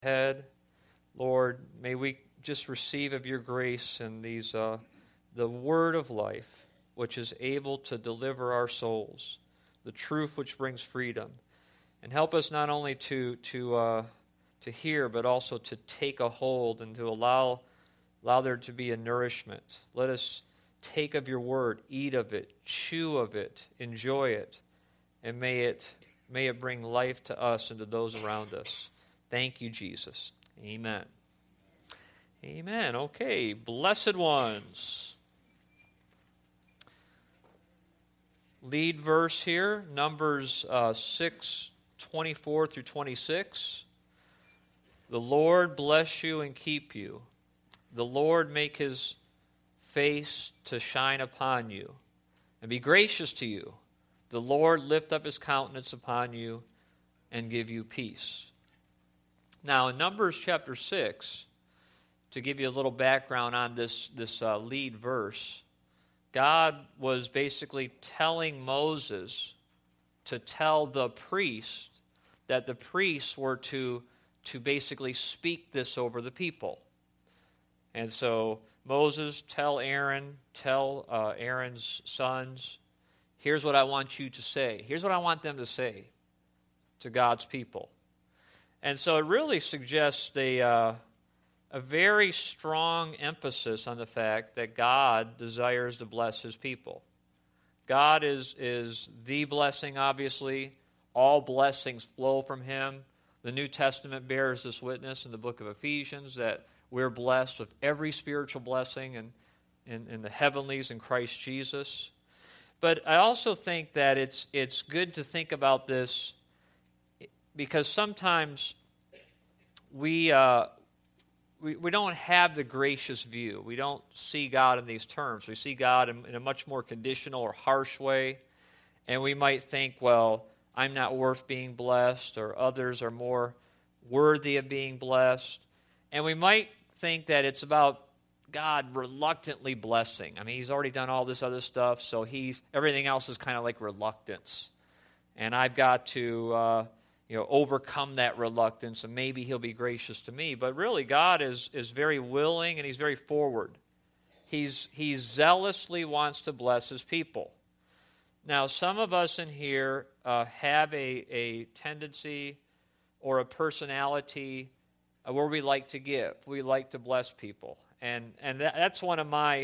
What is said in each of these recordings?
Head. Lord, may we just receive of your grace and these the word of life, which is able to deliver our souls, the truth which brings freedom, and help us not only to hear, but also to take a hold and to allow there to be a nourishment. Let us take of your word, eat of it, chew of it, enjoy it, and may it bring life to us and to those around us. Thank you, Jesus. Amen. Amen. Okay, blessed ones. Lead verse here, Numbers 6:24 through 26. The Lord bless you and keep you. The Lord make his face to shine upon you and be gracious to you. The Lord lift up his countenance upon you and give you peace. Now, in Numbers chapter 6, to give you a little background on this lead verse, God was basically telling Moses to tell the priest that the priests were to basically speak this over the people. And so Moses, tell Aaron's sons, here's what I want you to say. Here's what I want them to say to God's people. And so it really suggests a very strong emphasis on the fact that God desires to bless his people. God is the blessing, obviously. All blessings flow from him. The New Testament bears this witness in the book of Ephesians that we're blessed with every spiritual blessing in the heavenlies in Christ Jesus. But I also think that it's good to think about this because sometimes we don't have the gracious view. We don't see God in these terms. We see God in a much more conditional or harsh way. And we might think, well, I'm not worth being blessed, or others are more worthy of being blessed. And we might think that it's about God reluctantly blessing. I mean, he's already done all this other stuff, so everything else is kind of like reluctance. And I've got to overcome that reluctance, and maybe he'll be gracious to me. But really, God is very willing, and he's very forward. He zealously wants to bless his people. Now, some of us in here have a tendency or a personality where we like to give. We like to bless people. And that's one of my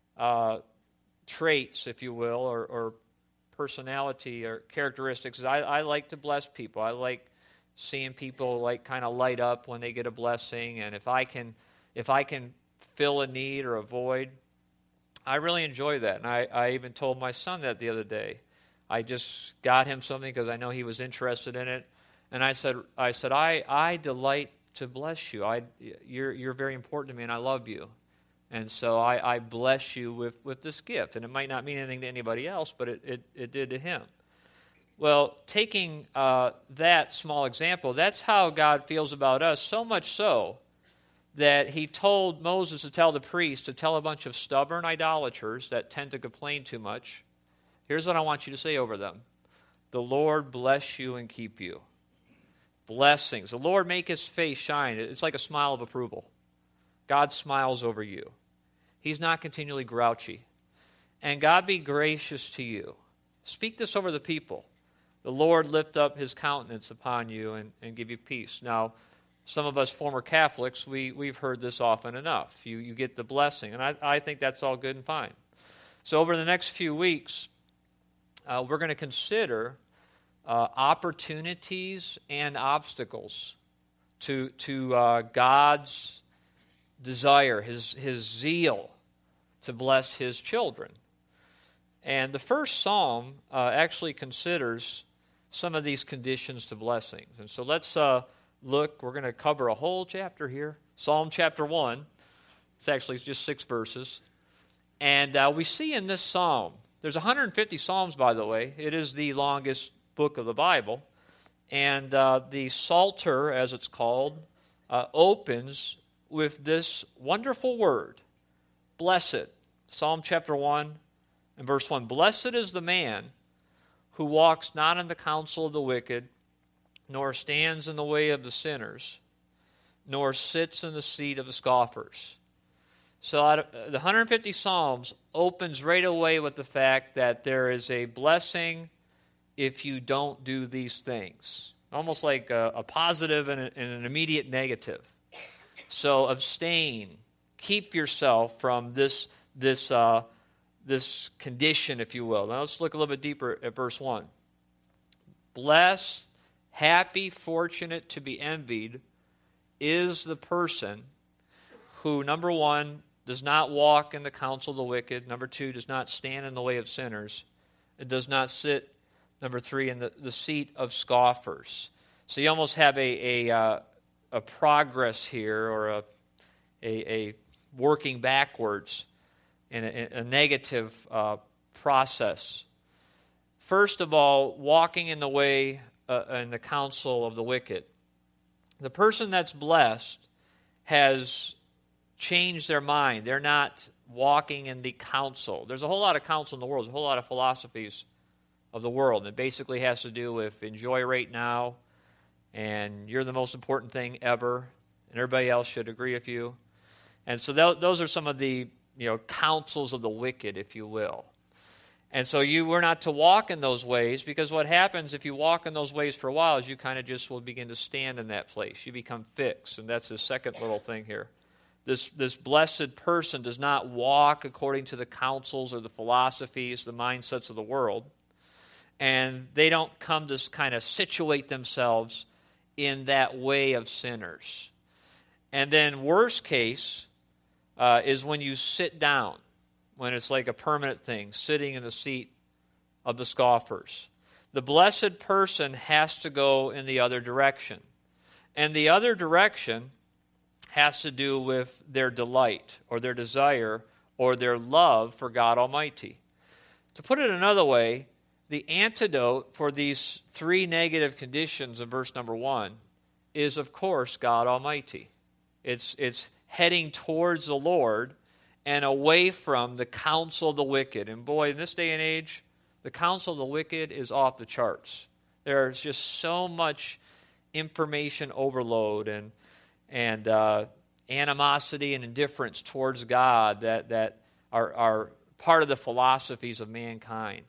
traits, if you will, or personality or characteristics. Is I like to bless people. I like seeing people kind of light up when they get a blessing. And if I can fill a need or a void, I really enjoy that. And I even told my son that the other day. I just got him something because I know he was interested in it. And I said, I delight to bless you. You're very important to me, and I love you. And so I bless you with this gift. And it might not mean anything to anybody else, but it did to him. Well, taking that small example, that's how God feels about us, so much so that he told Moses to tell the priest to tell a bunch of stubborn idolaters that tend to complain too much, here's what I want you to say over them. The Lord bless you and keep you. Blessings. The Lord make his face shine. It's like a smile of approval. God smiles over you. He's not continually grouchy. And God be gracious to you. Speak this over the people. The Lord lift up his countenance upon you and give you peace. Now, some of us former Catholics, we've heard this often enough. You get the blessing, and I think that's all good and fine. So over the next few weeks, we're going to consider opportunities and obstacles to God's desire, his zeal to bless his children. And the first psalm actually considers some of these conditions to blessings. And so let's look. We're going to cover a whole chapter here. Psalm chapter 1. It's actually just 6 verses. And we see in this psalm, there's 150 psalms, by the way. It is the longest book of the Bible. And the Psalter, as it's called, opens with this wonderful word, blessed. Psalm chapter 1 and verse 1. Blessed is the man who walks not in the counsel of the wicked, nor stands in the way of the sinners, nor sits in the seat of the scoffers. So out of the 150 Psalms opens right away with the fact that there is a blessing if you don't do these things. Almost like a positive and an immediate negative. So abstain. Keep yourself from this condition, if you will. Now let's look a little bit deeper at verse 1. Blessed, happy, fortunate, to be envied is the person who, number one, does not walk in the counsel of the wicked. Number two, does not stand in the way of sinners. It does not sit, number three, in the seat of scoffers. So you almost have a progress here, or a working backwards in a negative process. First of all, walking in the way and the counsel of the wicked. The person that's blessed has changed their mind. They're not walking in the counsel. There's a whole lot of counsel in the world. There's a whole lot of philosophies of the world. And it basically has to do with enjoy right now, and you're the most important thing ever, and everybody else should agree with you. And so those are some of the counsels of the wicked, if you will. And so you were not to walk in those ways, because what happens if you walk in those ways for a while is you kind of just will begin to stand in that place. You become fixed, and that's the second little thing here. This blessed person does not walk according to the counsels or the philosophies, the mindsets of the world, and they don't come to kind of situate themselves in that way of sinners. And then worst case is when you sit down, when it's like a permanent thing, sitting in the seat of the scoffers. The blessed person has to go in the other direction. And the other direction has to do with their delight or their desire or their love for God Almighty. To put it another way, the antidote for these three negative conditions in verse number 1 is, of course, God Almighty. It's heading towards the Lord and away from the counsel of the wicked. And boy, in this day and age, the counsel of the wicked is off the charts. There's just so much information overload and animosity and indifference towards God that are part of the philosophies of mankind.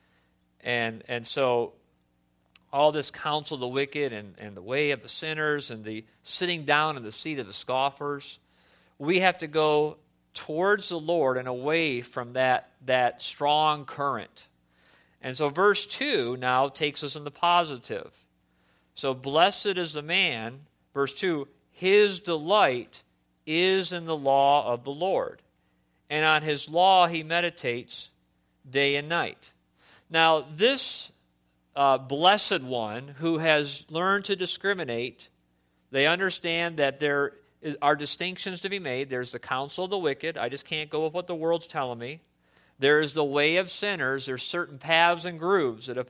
And so all this counsel of the wicked and the way of the sinners and the sitting down in the seat of the scoffers, we have to go towards the Lord and away from that strong current. And so verse 2 now takes us in the positive. So blessed is the man, verse 2, his delight is in the law of the Lord, and on his law he meditates day and night. Now this blessed one who has learned to discriminate, they understand that there are distinctions to be made. There's the counsel of the wicked. I just can't go with what the world's telling me. There is the way of sinners. There's certain paths and grooves that if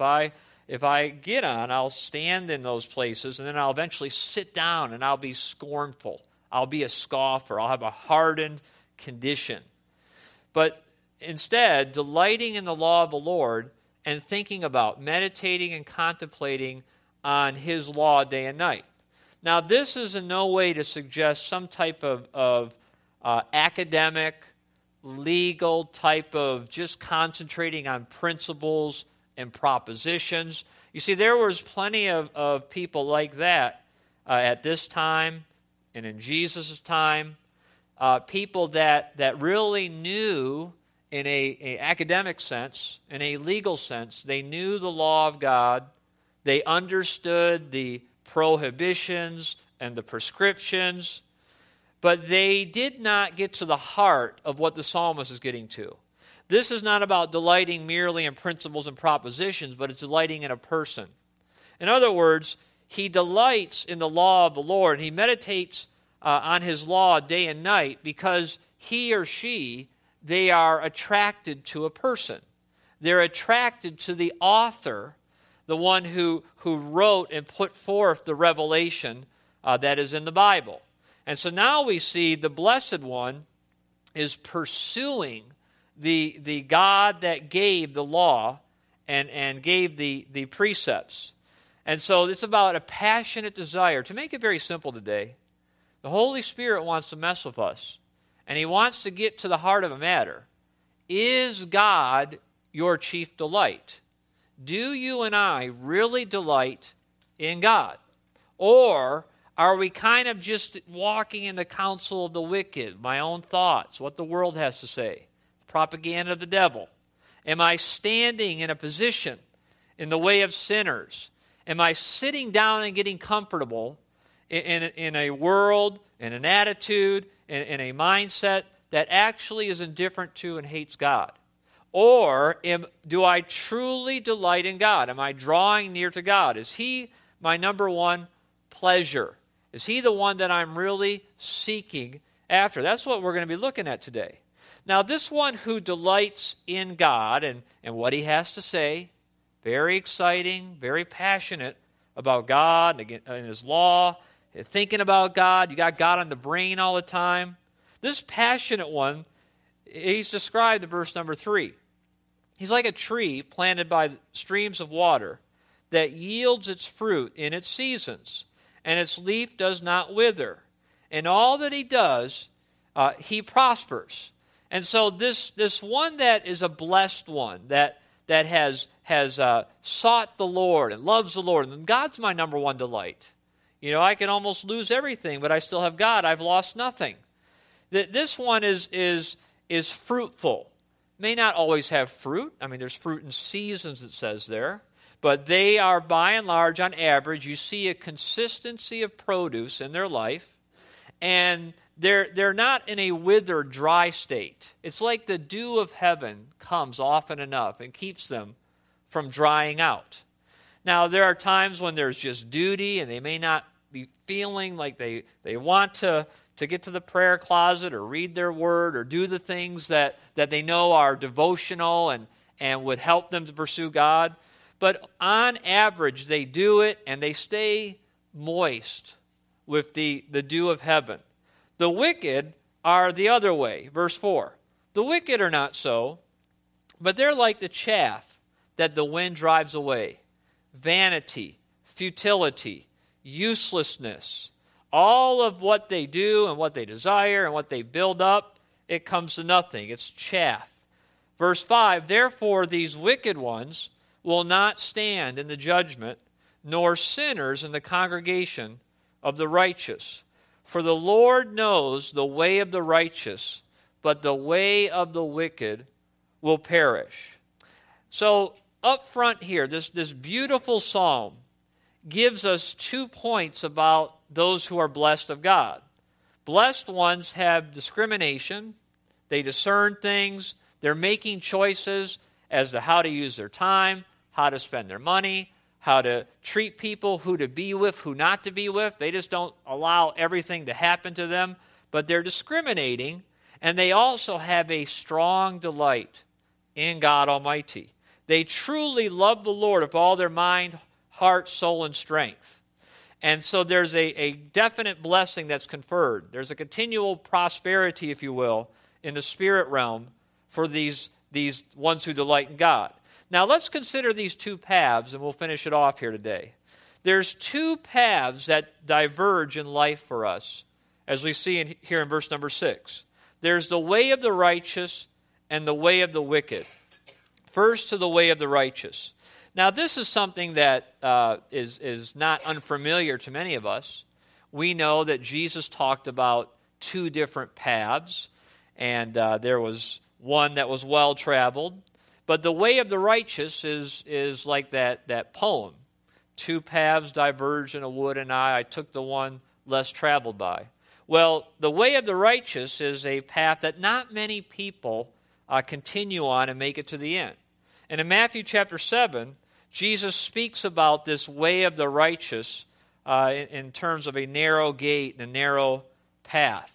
I get on, I'll stand in those places, and then I'll eventually sit down and I'll be scornful. I'll be a scoffer. I'll have a hardened condition. But instead, delighting in the law of the Lord and thinking about, meditating and contemplating on his law day and night. Now, this is in no way to suggest some type of academic, legal type of just concentrating on principles and propositions. You see, there was plenty of people like that at this time and in Jesus' time, people that really knew in a academic sense, in a legal sense, they knew the law of God, they understood the prohibitions and the prescriptions, but they did not get to the heart of what the psalmist is getting to. This is not about delighting merely in principles and propositions, but it's delighting in a person. In other words, he delights in the law of the Lord. He meditates on his law day and night because he or she, they are attracted to a person. They're attracted to the author, the one who wrote and put forth the revelation that is in the Bible. And so now we see the blessed one is pursuing the God that gave the law and gave the precepts. And so it's about a passionate desire. To make it very simple today, The Holy Spirit wants to mess with us, and He wants to get to the heart of a matter. Is God your chief delight? Do you and I really delight in God? Or are we kind of just walking in the counsel of the wicked, my own thoughts, what the world has to say, propaganda of the devil? Am I standing in a position in the way of sinners? Am I sitting down and getting comfortable in a world, in an attitude, in a mindset that actually is indifferent to and hates God? Or do I truly delight in God? Am I drawing near to God? Is He my number one pleasure? Is He the one that I'm really seeking after? That's what we're going to be looking at today. Now, this one who delights in God and what He has to say, very exciting, very passionate about God and His law, thinking about God. You got God on the brain all the time. This passionate one, he's described in verse number 3. He's like a tree planted by streams of water that yields its fruit in its seasons, and its leaf does not wither. And all that he does, he prospers. And so this one that is a blessed one, that has sought the Lord and loves the Lord, and God's my number one delight. You know, I can almost lose everything, but I still have God. I've lost nothing. This one is fruitful. May not always have fruit. I mean, there's fruit in seasons, it says there. But they are, by and large, on average, you see a consistency of produce in their life. And they're not in a withered, dry state. It's like the dew of heaven comes often enough and keeps them from drying out. Now, there are times when there's just duty, and they may not be feeling like they want to get to the prayer closet or read their word or do the things that they know are devotional and would help them to pursue God. But on average, they do it and they stay moist with the dew of heaven. The wicked are the other way. Verse 4. The wicked are not so, but they're like the chaff that the wind drives away. Vanity, futility, uselessness, all of what they do and what they desire and what they build up, it comes to nothing. It's chaff. Verse 5, therefore these wicked ones will not stand in the judgment, nor sinners in the congregation of the righteous. For the Lord knows the way of the righteous, but the way of the wicked will perish. So up front here, this beautiful psalm gives us 2 points about those who are blessed of God. Blessed ones have discrimination. They discern things. They're making choices as to how to use their time, how to spend their money, how to treat people, who to be with, who not to be with. They just don't allow everything to happen to them, but they're discriminating, and they also have a strong delight in God Almighty. They truly love the Lord with all their mind, heart, soul, and strength. And so there's a definite blessing that's conferred. There's a continual prosperity, if you will, in the spirit realm for these ones who delight in God. Now let's consider these 2 paths, and we'll finish it off here today. There's 2 paths that diverge in life for us, as we see here in verse number 6. There's the way of the righteous and the way of the wicked. First to the way of the righteous. Now, this is something that is not unfamiliar to many of us. We know that Jesus talked about 2 different paths, and there was one that was well-traveled. But the way of the righteous is like that poem. 2 paths diverged in a wood, and I took the one less traveled by. Well, the way of the righteous is a path that not many people continue on and make it to the end. And in Matthew chapter 7, Jesus speaks about this way of the righteous in terms of a narrow gate and a narrow path.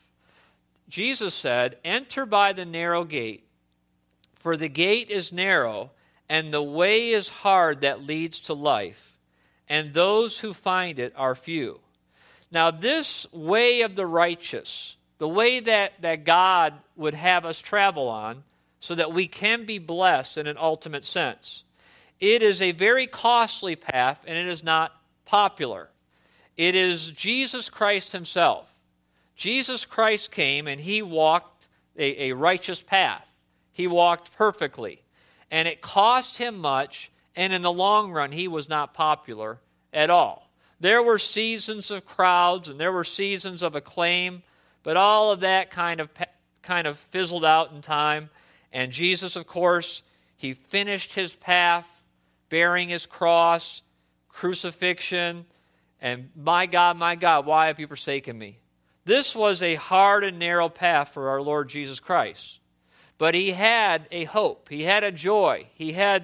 Jesus said, enter by the narrow gate, for the gate is narrow, and the way is hard that leads to life, and those who find it are few. Now this way of the righteous, the way that God would have us travel on so that we can be blessed in an ultimate sense, it is a very costly path, and it is not popular. It is Jesus Christ himself Jesus Christ came and he walked a righteous path. He walked perfectly. And it cost him much, and in the long run, he was not popular at all. There were seasons of crowds and there were seasons of acclaim, but all of that kind of fizzled out in time. And Jesus, of course, he finished his path, bearing his cross, crucifixion, and my God, why have you forsaken me? This was a hard and narrow path for our Lord Jesus Christ. But he had a hope. He had a joy. He had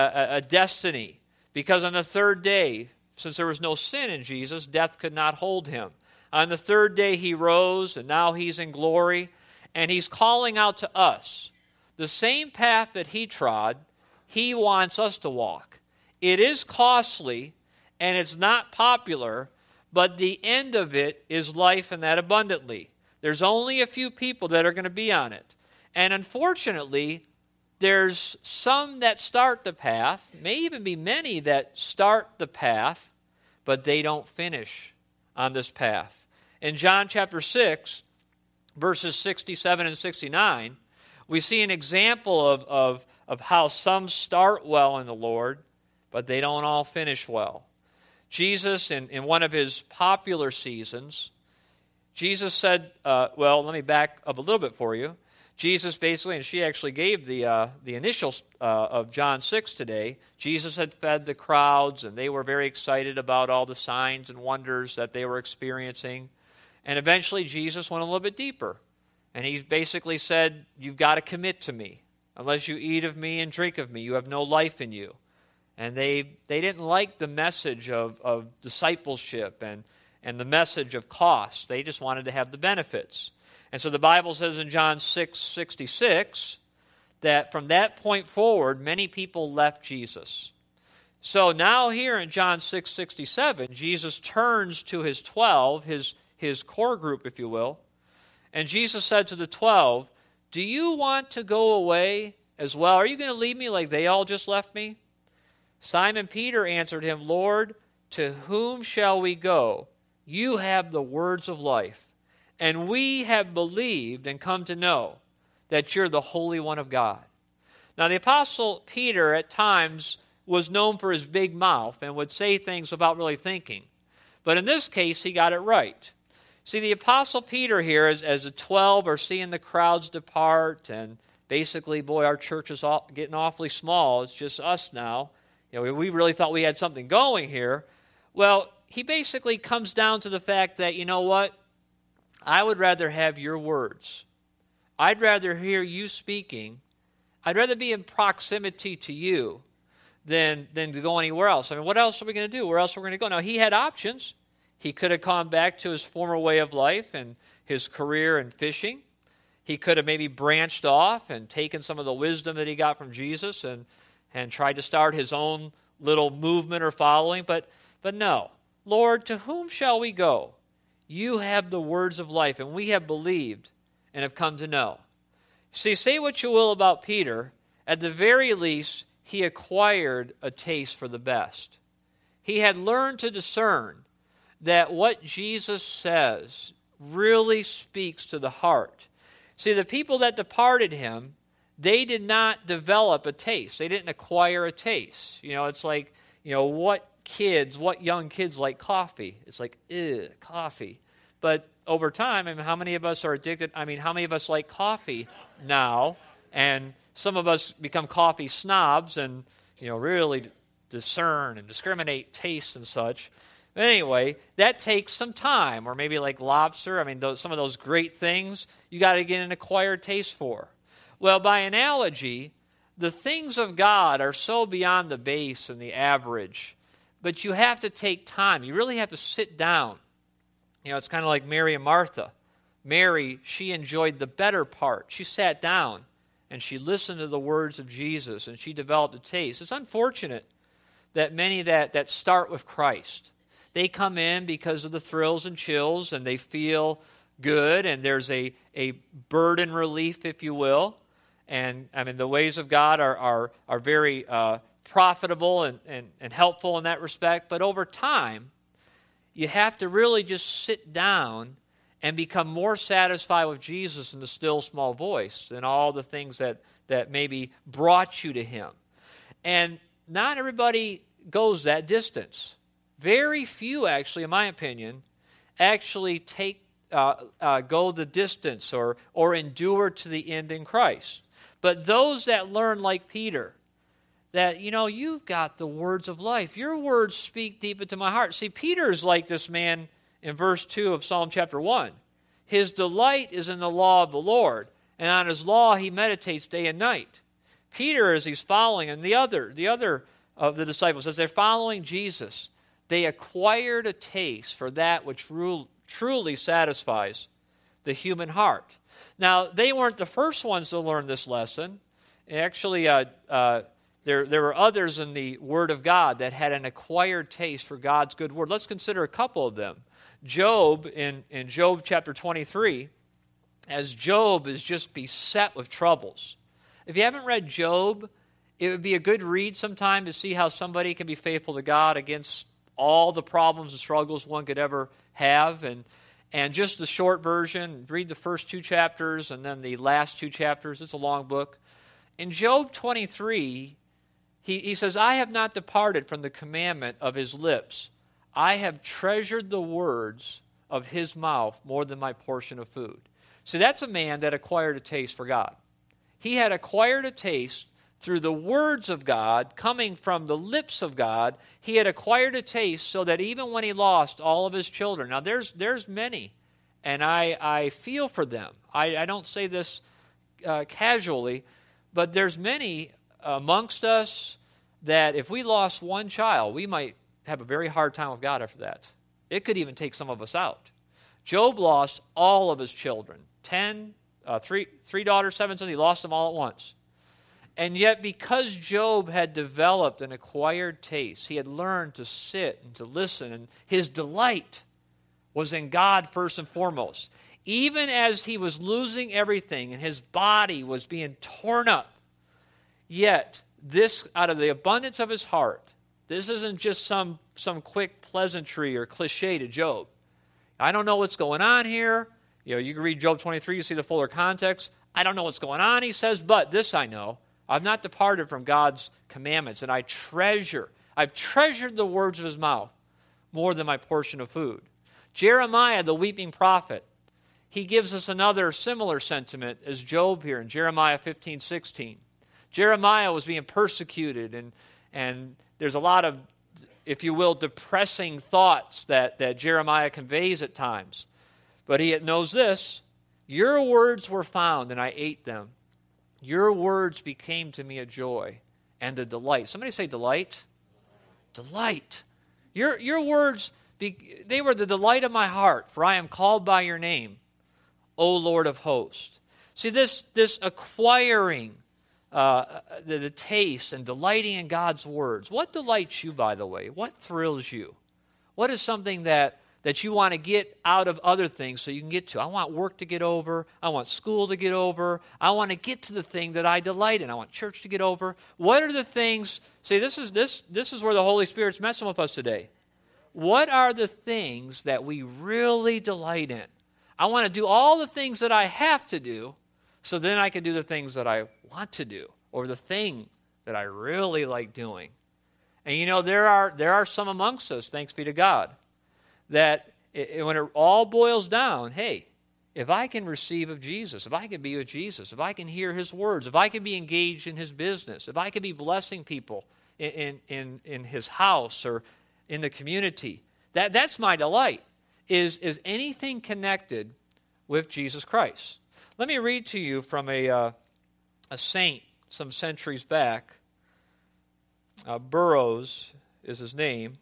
a destiny. Because on the third day, since there was no sin in Jesus, death could not hold him. On the third day he rose, and now he's in glory. And he's calling out to us. The same path that he trod, he wants us to walk. It is costly, and it's not popular, but the end of it is life, and that abundantly. There's only a few people that are going to be on it. And unfortunately, there's some that start the path, may even be many that start the path, but they don't finish on this path. In John chapter 6, verses 67 and 69, we see an example of how some start well in the Lord, but they don't all finish well. Jesus, in one of his popular seasons, Jesus said, let me back up a little bit for you. Jesus basically, and she actually gave the initials of John 6 today, Jesus had fed the crowds, and they were very excited about all the signs and wonders that they were experiencing. And eventually Jesus went a little bit deeper. And he basically said, you've got to commit to me. Unless you eat of me and drink of me, you have no life in you. And they didn't like the message of discipleship and the message of cost. They just wanted to have the benefits. And so the Bible says in John 6:66 that from that point forward, many people left Jesus. So now here in John 6:67, Jesus turns to his 12, his core group, if you will. And Jesus said to the 12, do you want to go away as well? Are you going to leave me like they all just left me? Simon Peter answered him, Lord, to whom shall we go? You have the words of life, and we have believed and come to know that you're the Holy One of God. Now, the Apostle Peter at times was known for his big mouth and would say things without really thinking. But in this case, he got it right. See, the Apostle Peter here, as the 12 are seeing the crowds depart, and basically, boy, our church is getting awfully small. It's just us now. You know, we really thought we had something going here. Well, he basically comes down to the fact that, you know what? I would rather have your words. I'd rather hear you speaking. I'd rather be in proximity to you than to go anywhere else. I mean, what else are we going to do? Where else are we going to go? Now, he had options. He could have gone back to his former way of life and his career in fishing. He could have maybe branched off and taken some of the wisdom that he got from Jesus and tried to start his own little movement or following. But no. Lord, to whom shall we go? You have the words of life, and we have believed and have come to know. See, say what you will about Peter, at the very least, he acquired a taste for the best. He had learned to discern that what Jesus says really speaks to the heart. See, the people that departed him, they did not develop a taste. They didn't acquire a taste. You know, it's like, you know, what young kids like coffee? It's like, coffee. But over time, I mean, how many of us are addicted? I mean, how many of us like coffee now? And some of us become coffee snobs and, you know, really discern and discriminate tastes and such. But anyway, that takes some time. Or maybe like lobster. I mean, some of those great things you got to get an acquired taste for. Well, by analogy, the things of God are so beyond the base and the average, but you have to take time. You really have to sit down. You know, it's kind of like Mary and Martha. Mary, she enjoyed the better part. She sat down and she listened to the words of Jesus and she developed a taste. It's unfortunate that many that start with Christ, they come in because of the thrills and chills and they feel good and there's a burden relief, if you will. And I mean, the ways of God are very profitable and helpful in that respect. But over time, you have to really just sit down and become more satisfied with Jesus in the still small voice than all the things that maybe brought you to him. And not everybody goes that distance. Very few, actually, in my opinion, actually go the distance or endure to the end in Christ. But those that learn like Peter, that, you've got the words of life. Your words speak deep into my heart. See, Peter is like this man in verse 2 of Psalm chapter 1. His delight is in the law of the Lord, and on his law he meditates day and night. Peter, as he's following, and the other of the disciples, as they're following Jesus, they acquired a taste for that which truly satisfies the human heart. Now, they weren't the first ones to learn this lesson. Actually, there were others in the Word of God that had an acquired taste for God's good word. Let's consider a couple of them. Job, in Job chapter 23, as Job is just beset with troubles. If you haven't read Job, it would be a good read sometime to see how somebody can be faithful to God against all the problems and struggles one could ever have. And just the short version, read the first 2 chapters and then the last 2 chapters. It's a long book. In Job 23, he says, I have not departed from the commandment of his lips. I have treasured the words of his mouth more than my portion of food. So that's a man that acquired a taste for God. He had acquired a taste through the words of God, coming from the lips of God. He had acquired a taste so that even when he lost all of his children, now there's many, and I feel for them. I don't say this casually, but there's many amongst us that if we lost one child, we might have a very hard time with God after that. It could even take some of us out. Job lost all of his children, 3 daughters, 7 sons. He lost them all at once. And yet, because Job had developed an acquired taste, he had learned to sit and to listen, and his delight was in God first and foremost. Even as he was losing everything and his body was being torn up, yet this, out of the abundance of his heart, this isn't just some quick pleasantry or cliche to Job. I don't know what's going on here. You can read Job 23, you see the fuller context. I don't know what's going on, he says, but this I know. I've not departed from God's commandments, and I've treasured the words of his mouth more than my portion of food. Jeremiah, the weeping prophet, he gives us another similar sentiment as Job here in Jeremiah 15:16. Jeremiah was being persecuted, and there's a lot of, if you will, depressing thoughts that Jeremiah conveys at times. But he knows this: your words were found, and I ate them. Your words became to me a joy and a delight. Somebody say delight. Delight. Your words, they were the delight of my heart, for I am called by your name, O Lord of hosts. See, this acquiring the taste and delighting in God's words. What delights you, by the way? What thrills you? What is something that you want to get out of other things so you can get to? I want work to get over. I want school to get over. I want to get to the thing that I delight in. I want church to get over. What are the things? See, this is where the Holy Spirit's messing with us today. What are the things that we really delight in? I want to do all the things that I have to do so then I can do the things that I want to do, or the thing that I really like doing. And there are some amongst us, thanks be to God, that when it all boils down, hey, if I can receive of Jesus, if I can be with Jesus, if I can hear his words, if I can be engaged in his business, if I can be blessing people in his house or in the community, that's my delight, is anything connected with Jesus Christ. Let me read to you from a saint some centuries back. Burroughs is his name.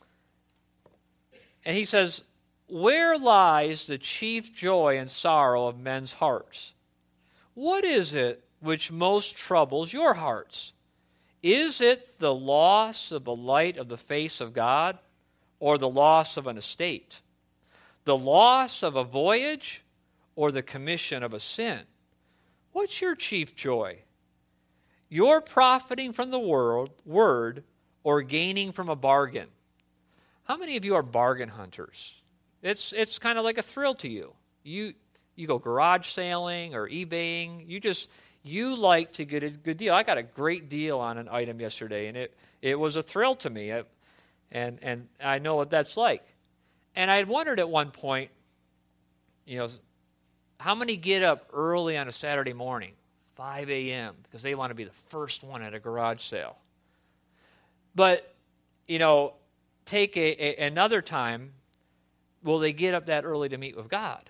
And he says, where lies the chief joy and sorrow of men's hearts? What is it which most troubles your hearts? Is it the loss of the light of the face of God, or the loss of an estate? The loss of a voyage, or the commission of a sin? What's your chief joy? Your profiting from the word, or gaining from a bargain? How many of you are bargain hunters? It's kind of like a thrill to you. You go garage sailing or eBaying. You like to get a good deal. I got a great deal on an item yesterday, and it was a thrill to me. And I know what that's like. And I had wondered at one point, how many get up early on a Saturday morning, 5 a.m., because they want to be the first one at a garage sale. But, take another time, will they get up that early to meet with God?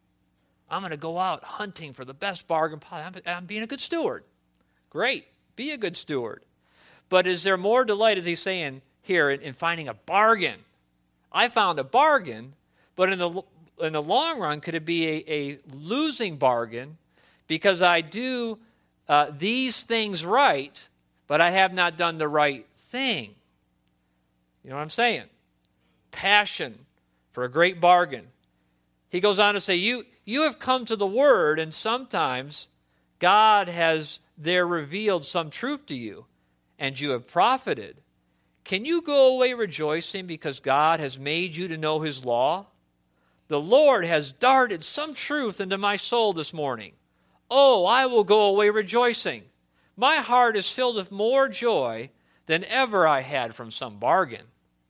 I'm going to go out hunting for the best bargain possible. I'm being a good steward. Great. Be a good steward. But is there more delight, as he's saying here, in finding a bargain? I found a bargain, but in the long run, could it be a losing bargain because I do these things right, but I have not done the right thing? You know what I'm saying? Passion for a great bargain. He goes on to say, you have come to the Word, and sometimes God has there revealed some truth to you, and you have profited. Can you go away rejoicing because God has made you to know His law? The Lord has darted some truth into my soul this morning. Oh, I will go away rejoicing. My heart is filled with more joy than ever I had from some bargain.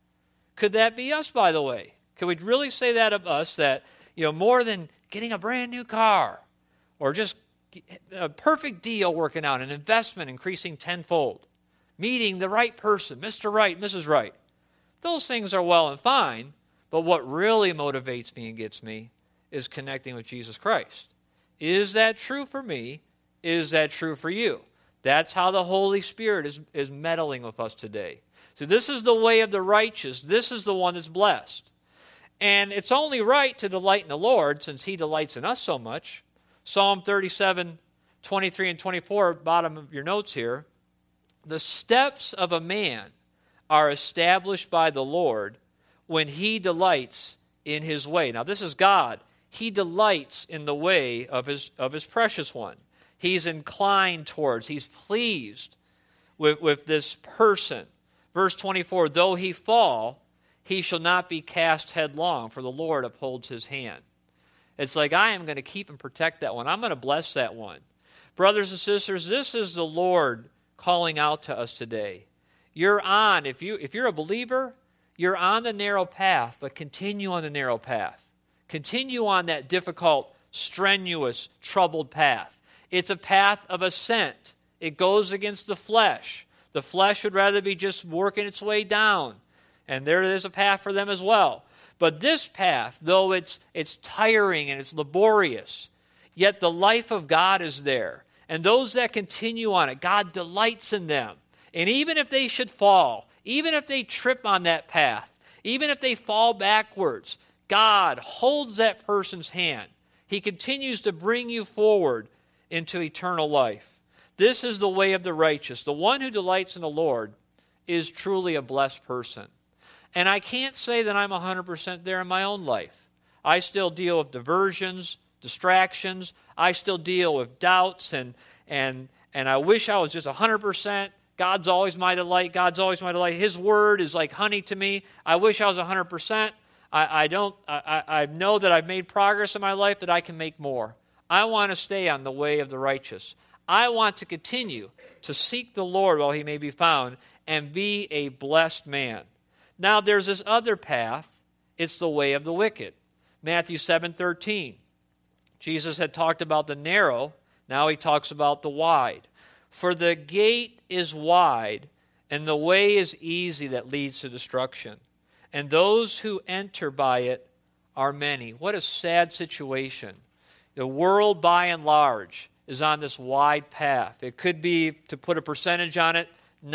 Could that be us, by the way? Could we really say that of us, that more than getting a brand new car or just a perfect deal working out, an investment increasing tenfold, meeting the right person, Mr. Right, Mrs. Right? Those things are well and fine, but what really motivates me and gets me is connecting with Jesus Christ. Is that true for me? Is that true for you? That's how the Holy Spirit is meddling with us today. So this is the way of the righteous. This is the one that's blessed. And it's only right to delight in the Lord since He delights in us so much. Psalm 37, 23 and 24, bottom of your notes here. The steps of a man are established by the Lord when he delights in His way. Now this is God. He delights in the way of his precious one. He's inclined towards, He's pleased with this person. Verse 24, though he fall, he shall not be cast headlong, for the Lord upholds his hand. It's like, I am going to keep and protect that one. I'm going to bless that one. Brothers and sisters, this is the Lord calling out to us today. You're on, if you're a believer, you're on the narrow path, but continue on the narrow path. Continue on that difficult, strenuous, troubled path. It's a path of ascent. It goes against the flesh. The flesh would rather be just working its way down. And there is a path for them as well. But this path, though it's tiring and it's laborious, yet the life of God is there. And those that continue on it, God delights in them. And even if they should fall, even if they trip on that path, even if they fall backwards, God holds that person's hand. He continues to bring you forward into eternal life. This is the way of the righteous. The one who delights in the Lord is truly a blessed person. And I can't say that I'm 100% there in my own life. I still deal with diversions, distractions. I still deal with doubts, and I wish I was just 100%. God's always my delight. God's always my delight. His word is like honey to me. I wish I was 100%. I know that I've made progress in my life, that I can make more. I want to stay on the way of the righteous. I want to continue to seek the Lord while He may be found and be a blessed man. Now there's this other path. It's the way of the wicked. Matthew 7:13. Jesus had talked about the narrow. Now He talks about the wide. For the gate is wide, and the way is easy that leads to destruction. And those who enter by it are many. What a sad situation. The world, by and large, is on this wide path. It could be, to put a percentage on it,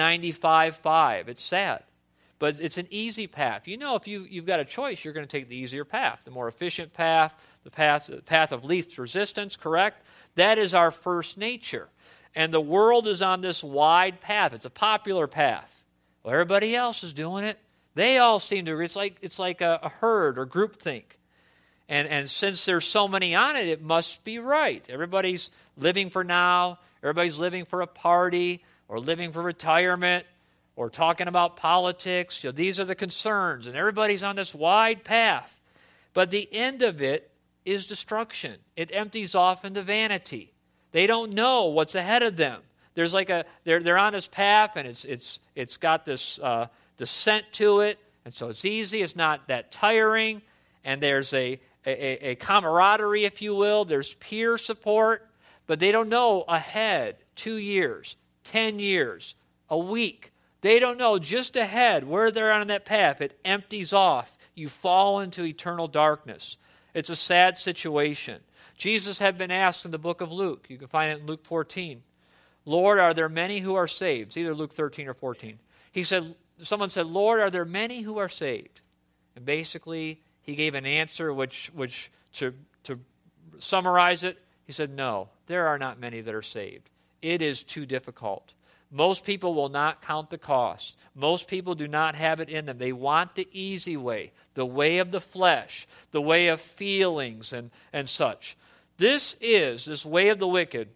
95-5. It's sad. But it's an easy path. If you've got a choice, you're going to take the easier path, the more efficient path, the path of least resistance, correct? That is our first nature. And the world is on this wide path. It's a popular path. Well, everybody else is doing it. They all seem to, it's like a herd or groupthink. And since there's so many on it, it must be right. Everybody's living for now. Everybody's living for a party or living for retirement or talking about politics. These are the concerns, and everybody's on this wide path. But the end of it is destruction. It empties off into vanity. They don't know what's ahead of them. There's like they're on this path, and it's got this descent to it, and so it's easy. It's not that tiring, and there's a camaraderie, if you will. There's peer support, but they don't know ahead 2 years, 10 years, a week. They don't know just ahead where they're on that path. It empties off. You fall into eternal darkness. It's a sad situation. Jesus had been asked in the book of Luke. You can find it in Luke 14. Lord, are there many who are saved? It's either Luke 13 or 14. Someone said, Lord, are there many who are saved? And basically, he gave an answer which to summarize it, he said, no, there are not many that are saved. It is too difficult. Most people will not count the cost. Most people do not have it in them. They want the easy way, the way of the flesh, the way of feelings and such. This way of the wicked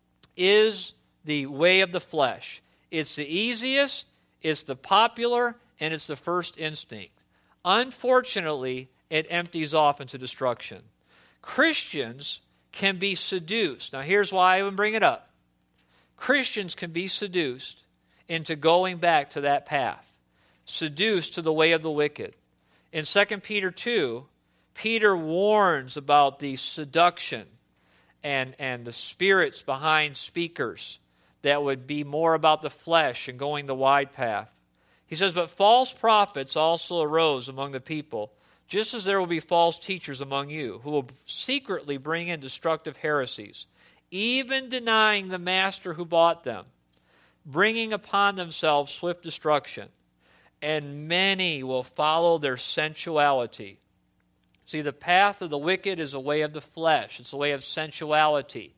is the way of the flesh. It's the easiest, it's the popular, and it's the first instinct. Unfortunately, it empties off into destruction. Christians can be seduced. Now, here's why I even bring it up. Christians can be seduced into going back to that path, seduced to the way of the wicked. In 2 Peter 2, Peter warns about the seduction and the spirits behind speakers that would be more about the flesh and going the wide path. He says, but false prophets also arose among the people, just as there will be false teachers among you, who will secretly bring in destructive heresies, even denying the master who bought them, bringing upon themselves swift destruction. And many will follow their sensuality. See, the path of the wicked is a way of the flesh. It's a way of sensuality.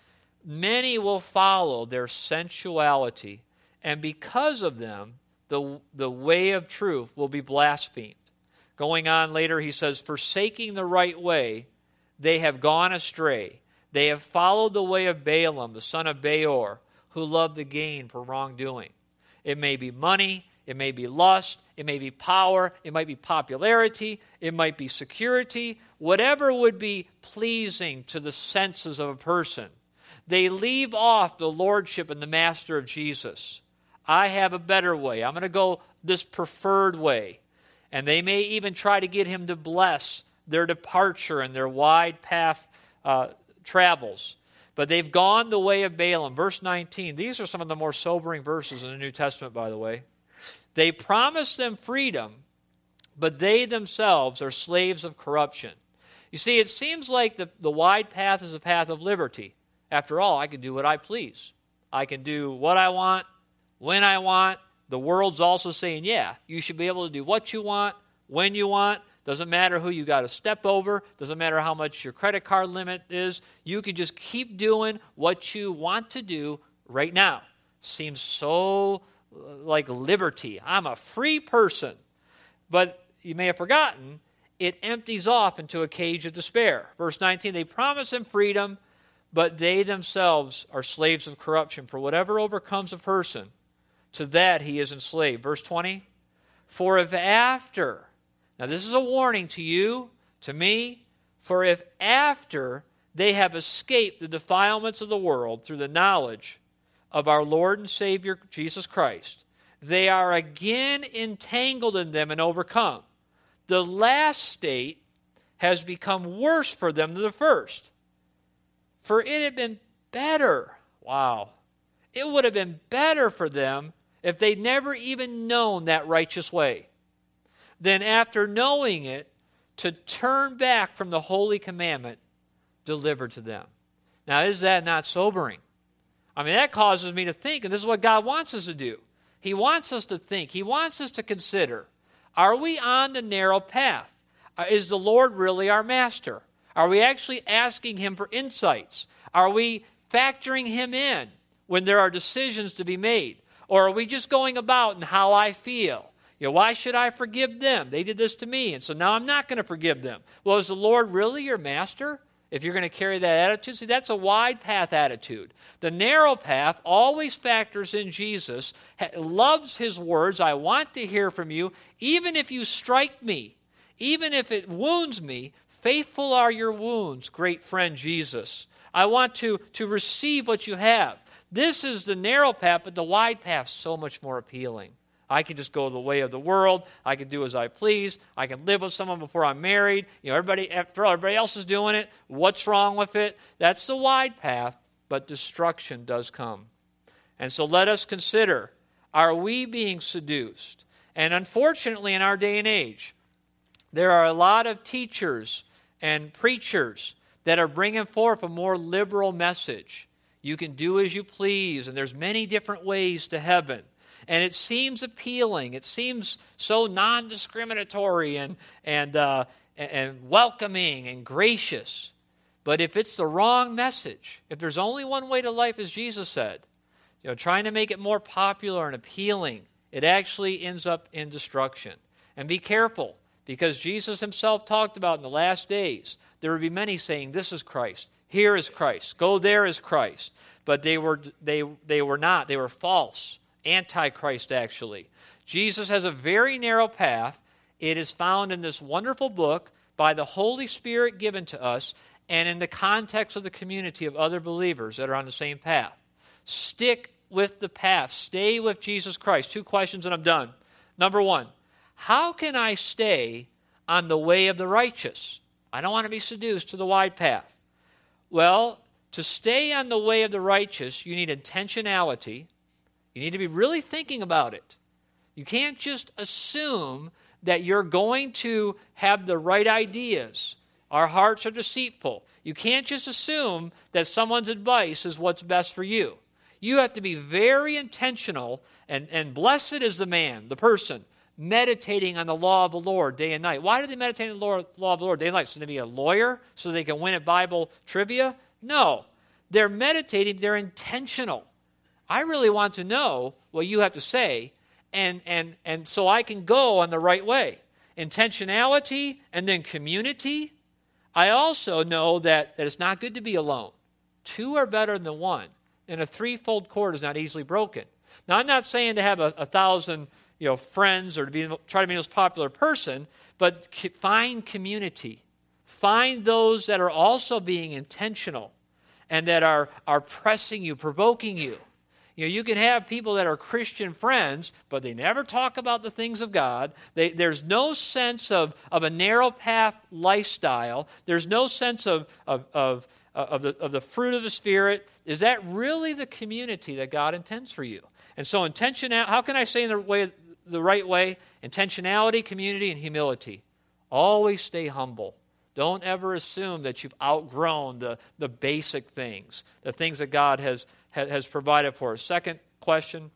Many will follow their sensuality, and because of them, the way of truth will be blasphemed. Going on later, he says, forsaking the right way, they have gone astray. They have followed the way of Balaam, the son of Beor, who loved the gain for wrongdoing. It may be money, it may be lust, it may be power, it might be popularity, it might be security, whatever would be pleasing to the senses of a person. They leave off the lordship and the master of Jesus. I have a better way. I'm going to go this preferred way. And they may even try to get him to bless their departure and their wide path travels. But they've gone the way of Balaam. Verse 19. These are some of the more sobering verses in the New Testament, by the way. They promised them freedom, but they themselves are slaves of corruption. You see, it seems like the wide path is a path of liberty. After all, I can do what I please. I can do what I want, when I want. The world's also saying, yeah, you should be able to do what you want, when you want. Doesn't matter who you got to step over. Doesn't matter how much your credit card limit is. You can just keep doing what you want to do right now. Seems so like liberty. I'm a free person. But you may have forgotten, it empties off into a cage of despair. Verse 19, they promise him freedom, but they themselves are slaves of corruption. For whatever overcomes a person, to that he is enslaved. Verse 20, for if after, now this is a warning to you, to me, for if after they have escaped the defilements of the world through the knowledge of our Lord and Savior Jesus Christ, they are again entangled in them and overcome. The last state has become worse for them than the first. For it had been better. Wow. It would have been better for them if they'd never even known that righteous way, then after knowing it, to turn back from the holy commandment delivered to them. Now, is that not sobering? I mean, that causes me to think, and this is what God wants us to do. He wants us to think. He wants us to consider, are we on the narrow path? Is the Lord really our master? Are we actually asking him for insights? Are we factoring him in when there are decisions to be made? Or are we just going about in how I feel? Why should I forgive them? They did this to me, and so now I'm not going to forgive them. Well, is the Lord really your master? If you're going to carry that attitude, see, that's a wide path attitude. The narrow path always factors in Jesus, loves his words. I want to hear from you, even if you strike me, even if it wounds me, faithful are your wounds, great friend Jesus. I want to receive what you have. This is the narrow path, but the wide path is so much more appealing. I can just go the way of the world. I can do as I please. I can live with someone before I'm married. Everybody else is doing it. What's wrong with it? That's the wide path, but destruction does come. And so let us consider, are we being seduced? And unfortunately, in our day and age, there are a lot of teachers and preachers that are bringing forth a more liberal message. You can do as you please, and there's many different ways to heaven. And it seems appealing. It seems so non-discriminatory and welcoming and gracious. But if it's the wrong message, if there's only one way to life, as Jesus said, trying to make it more popular and appealing, it actually ends up in destruction. And be careful, because Jesus himself talked about in the last days, there would be many saying, this is Christ, here is Christ, go there is Christ. But they were not. They were false. Antichrist, actually. Jesus has a very narrow path. It is found in this wonderful book by the Holy Spirit given to us and in the context of the community of other believers that are on the same path. Stick with the path. Stay with Jesus Christ. 2 questions and I'm done. Number 1, how can I stay on the way of the righteous? I don't want to be seduced to the wide path. Well, to stay on the way of the righteous, you need intentionality. You need to be really thinking about it. You can't just assume that you're going to have the right ideas. Our hearts are deceitful. You can't just assume that someone's advice is what's best for you. You have to be very intentional, and blessed is the man, the person, meditating on the law of the Lord day and night. Why do they meditate on the law of the Lord day and night? So they be a lawyer? So they can win at Bible trivia? No. They're meditating. They're intentional. I really want to know what you have to say, and so I can go on the right way. Intentionality and then community. I also know that it's not good to be alone. 2 are better than 1, and a 3-fold cord is not easily broken. Now, I'm not saying to have 1,000 friends or try to be the most popular person, but find community. Find those that are also being intentional and that are pressing you, provoking you. You can have people that are Christian friends, but they never talk about the things of God. There's no sense of a narrow path lifestyle. There's no sense of the fruit of the Spirit. Is that really the community that God intends for you? And so how can I say in the right way? Intentionality, community, and humility. Always stay humble. Don't ever assume that you've outgrown the basic things, the things that God has provided for us. Second question,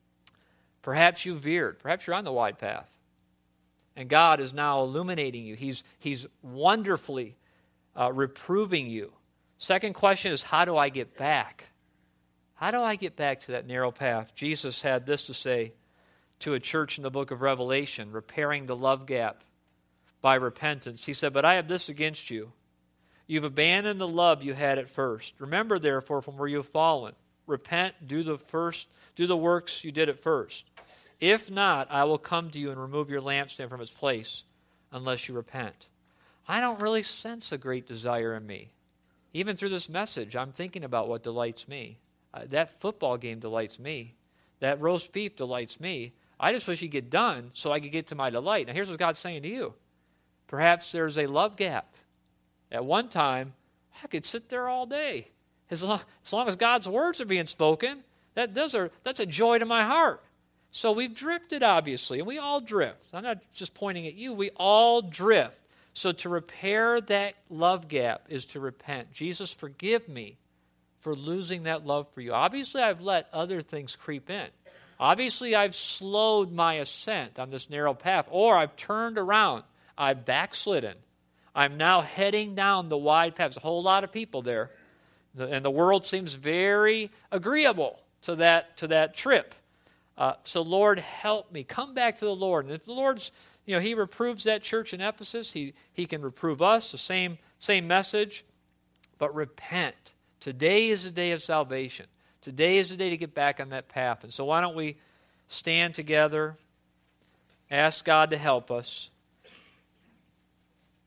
perhaps you veered. Perhaps you're on the wide path. And God is now illuminating you. He's wonderfully reproving you. Second question is, how do I get back? How do I get back to that narrow path? Jesus had this to say to a church in the book of Revelation, repairing the love gap by repentance. He said, but I have this against you. You've abandoned the love you had at first. Remember, therefore, from where you have fallen. Repent, do the works you did at first. If not, I will come to you and remove your lampstand from its place unless you repent. I don't really sense a great desire in me. Even through this message, I'm thinking about what delights me. That football game delights me. That roast beef delights me. I just wish he'd get done so I could get to my delight. Now here's what God's saying to you. Perhaps there's a love gap. At one time, I could sit there all day. As long as God's words are being spoken, that's a joy to my heart. So we've drifted, obviously, and we all drift. I'm not just pointing at you. We all drift. So to repair that love gap is to repent. Jesus, forgive me for losing that love for you. Obviously, I've let other things creep in. Obviously, I've slowed my ascent on this narrow path, or I've turned around. I've backslidden. I'm now heading down the wide path. There's a whole lot of people there, and the world seems very agreeable to that trip. So Lord, help me. Come back to the Lord. And if the Lord's, He reproves that church in Ephesus, He can reprove us, the same message. But repent. Today is the day of salvation. Today is the day to get back on that path. And so why don't we stand together, ask God to help us. The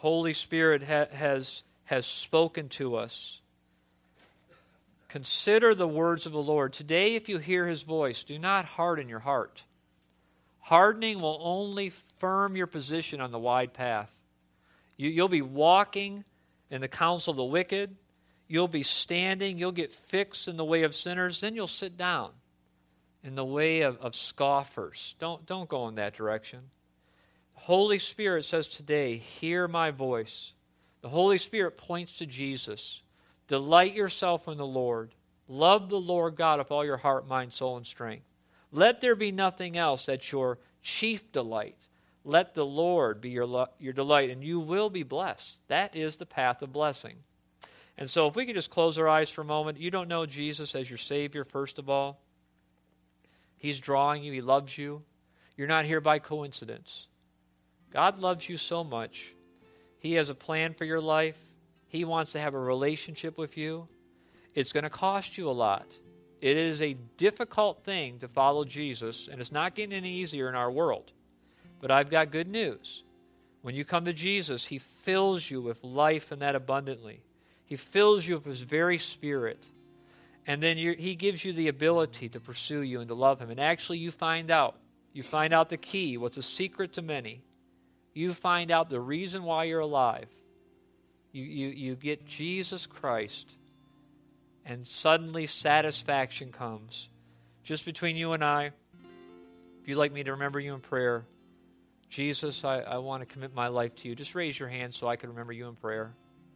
Holy Spirit has spoken to us. Consider the words of the Lord. Today, if you hear His voice, do not harden your heart. Hardening will only firm your position on the wide path. You'll be walking in the counsel of the wicked. You'll be standing. You'll get fixed in the way of sinners. Then you'll sit down in the way of scoffers. Don't go in that direction. The Holy Spirit says today, hear my voice. The Holy Spirit points to Jesus. Delight yourself in the Lord. Love the Lord God with all your heart, mind, soul, and strength. Let there be nothing else that's your chief delight. Let the Lord be your delight, and you will be blessed. That is the path of blessing. And so if we could just close our eyes for a moment. You don't know Jesus as your Savior, first of all. He's drawing you. He loves you. You're not here by coincidence. God loves you so much. He has a plan for your life. He wants to have a relationship with you. It's going to cost you a lot. It is a difficult thing to follow Jesus, and it's not getting any easier in our world. But I've got good news. When you come to Jesus, He fills you with life and that abundantly. He fills you with His very Spirit. And then He gives you the ability to pursue you and to love Him. And actually you find out the key, what's a secret to many. You find out the reason why you're alive. You get Jesus Christ, and suddenly satisfaction comes. Just between you and I, if you'd like me to remember you in prayer, Jesus, I want to commit my life to you. Just raise your hand so I can remember you in prayer.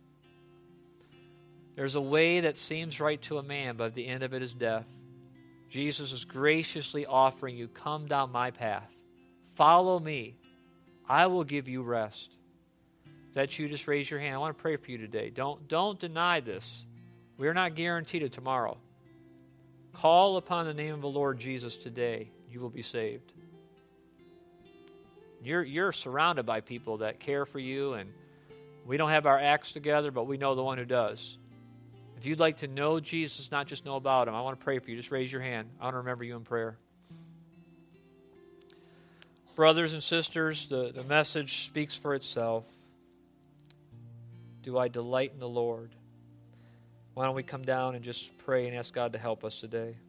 There's a way that seems right to a man, but at the end of it is death. Jesus is graciously offering you, come down my path. Follow me. I will give you rest. If that's you, just raise your hand. I want to pray for you today. Don't deny this. We're not guaranteed a tomorrow. Call upon the name of the Lord Jesus today. You will be saved. You're surrounded by people that care for you, and we don't have our acts together, but we know the one who does. If you'd like to know Jesus, not just know about Him, I want to pray for you. Just raise your hand. I want to remember you in prayer. Brothers and sisters, the message speaks for itself. Do I delight in the Lord? Why don't we come down and just pray and ask God to help us today?